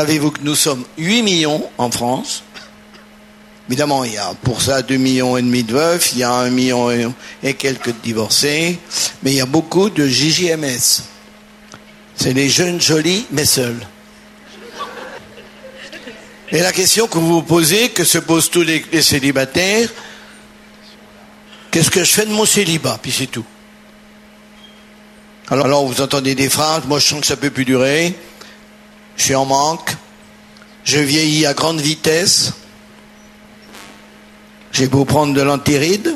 Savez-vous que nous sommes 8 millions en France? Évidemment, il y a pour ça 2,5 millions de veufs, il y a 1 million et quelques de divorcés, mais il y a beaucoup de JJMS. C'est les jeunes jolis mais seuls. Et la question que vous vous posez, que se posent tous les célibataires, qu'est-ce que je fais de mon célibat? Puis c'est tout. Alors vous entendez des phrases, moi je sens que ça peut plus durer, je suis en manque, je vieillis à grande vitesse, j'ai beau prendre de l'antéride.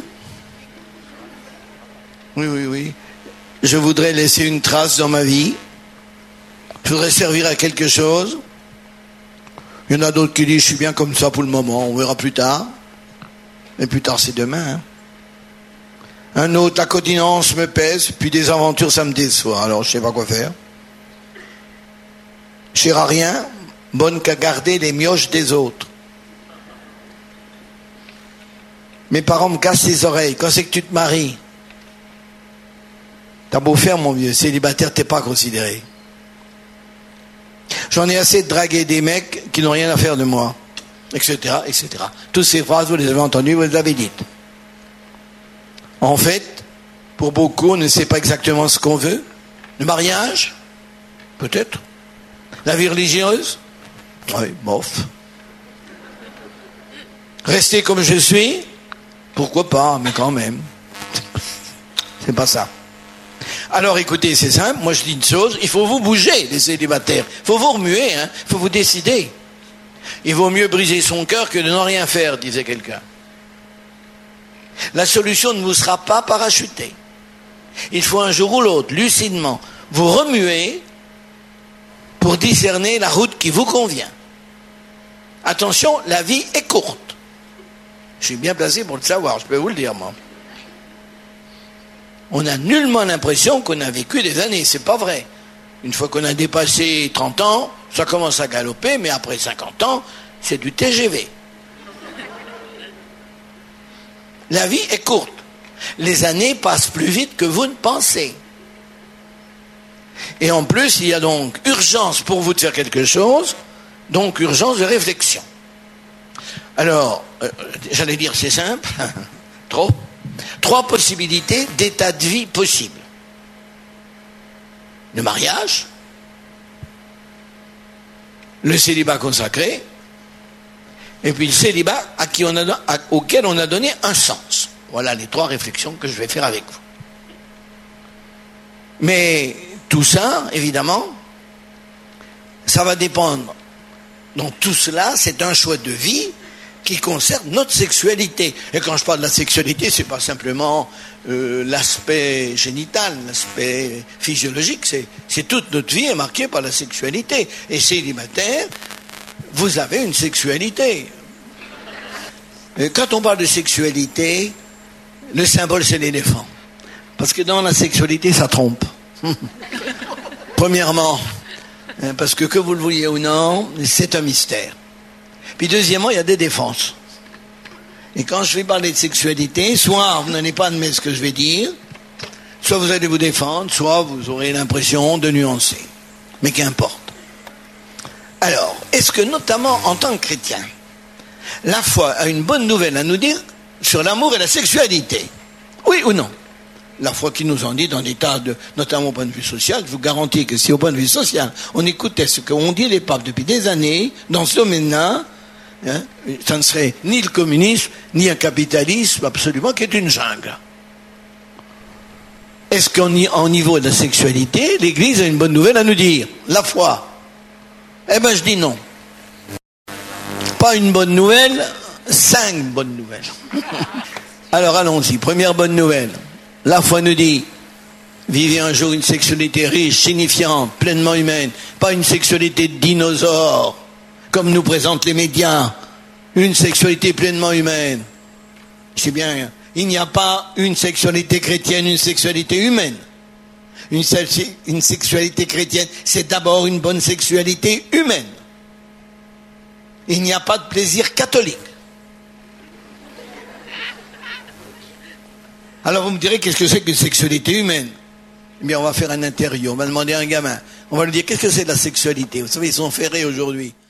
Oui. Je voudrais laisser une trace dans ma vie, je voudrais servir à quelque chose. Il y en a d'autres qui disent, je suis bien comme ça pour le moment, on verra plus tard. Mais plus tard, c'est demain. Hein. Un autre, la continence me pèse, puis des aventures, ça me déçoit. Alors, je sais pas quoi faire. Cher à rien, bonne qu'à garder les mioches des autres. Mes parents me cassent les oreilles. Quand c'est que tu te maries? T'as beau faire, mon vieux, célibataire, t'es pas considéré. J'en ai assez de draguer des mecs qui n'ont rien à faire de moi, etc., etc. Toutes ces phrases, vous les avez entendues, vous les avez dites. En fait, pour beaucoup, on ne sait pas exactement ce qu'on veut. Le mariage? Peut-être. La vie religieuse? Oui, bof. Rester comme je suis? Pourquoi pas, mais quand même. C'est pas ça. Alors écoutez, c'est simple, moi je dis une chose, il faut vous bouger, les célibataires. Il faut vous remuer, hein. Il faut vous décider. Il vaut mieux briser son cœur que de n'en rien faire, disait quelqu'un. La solution ne vous sera pas parachutée. Il faut un jour ou l'autre, lucidement, vous remuer pour discerner la route qui vous convient. Attention, la vie est courte. Je suis bien placé pour le savoir, je peux vous le dire, moi. On n'a nullement l'impression qu'on a vécu des années, c'est pas vrai. Une fois qu'on a dépassé 30 ans, ça commence à galoper, mais après 50 ans, c'est du TGV. La vie est courte. Les années passent plus vite que vous ne pensez. Et en plus, il y a donc urgence pour vous de faire quelque chose, donc urgence de réflexion. Alors, j'allais dire c'est simple, trop. 3 possibilités d'état de vie possibles. Le mariage, le célibat consacré, et puis le célibat auquel on a donné un sens. Voilà les 3 réflexions que je vais faire avec vous. Mais tout ça, évidemment, ça va dépendre. Donc tout cela, c'est un choix de vie qui concerne notre sexualité. Et quand je parle de la sexualité, c'est pas simplement l'aspect génital, l'aspect physiologique, c'est toute notre vie est marquée par la sexualité. Et célibataire, vous avez une sexualité. Et quand on parle de sexualité, le symbole c'est l'éléphant. Parce que dans la sexualité, ça trompe. Premièrement, parce que vous le vouliez ou non, c'est un mystère. Puis deuxièmement, il y a des défenses. Et quand je vais parler de sexualité, soit vous n'allez pas admettre ce que je vais dire, soit vous allez vous défendre, soit vous aurez l'impression de nuancer. Mais qu'importe. Alors, est-ce que notamment en tant que chrétien, la foi a une bonne nouvelle à nous dire sur l'amour et la sexualité? Oui ou non? La foi qui nous en dit dans des tas de, notamment au point de vue social, je vous garantis que si au point de vue social, on écoutait ce qu'ont dit les papes depuis des années, dans ce domaine-là, hein, ça ne serait ni le communisme, ni un capitalisme absolument qui est une jungle. Est-ce qu'au niveau de la sexualité, l'Église a une bonne nouvelle à nous dire? La foi. Eh ben je dis non. Pas une bonne nouvelle, 5 bonnes nouvelles. Alors allons-y, première bonne nouvelle. La foi nous dit, vivez un jour une sexualité riche, signifiante, pleinement humaine, pas une sexualité de dinosaure, comme nous présentent les médias, une sexualité pleinement humaine. C'est bien, il n'y a pas une sexualité chrétienne, une sexualité humaine. Une sexualité chrétienne, c'est d'abord une bonne sexualité humaine. Il n'y a pas de plaisir catholique. Alors vous me direz, qu'est-ce que c'est qu'une sexualité humaine? Eh bien, on va faire un interview, on va demander à un gamin, On va lui dire, qu'est-ce que c'est la sexualité? Vous savez, ils sont ferrés aujourd'hui.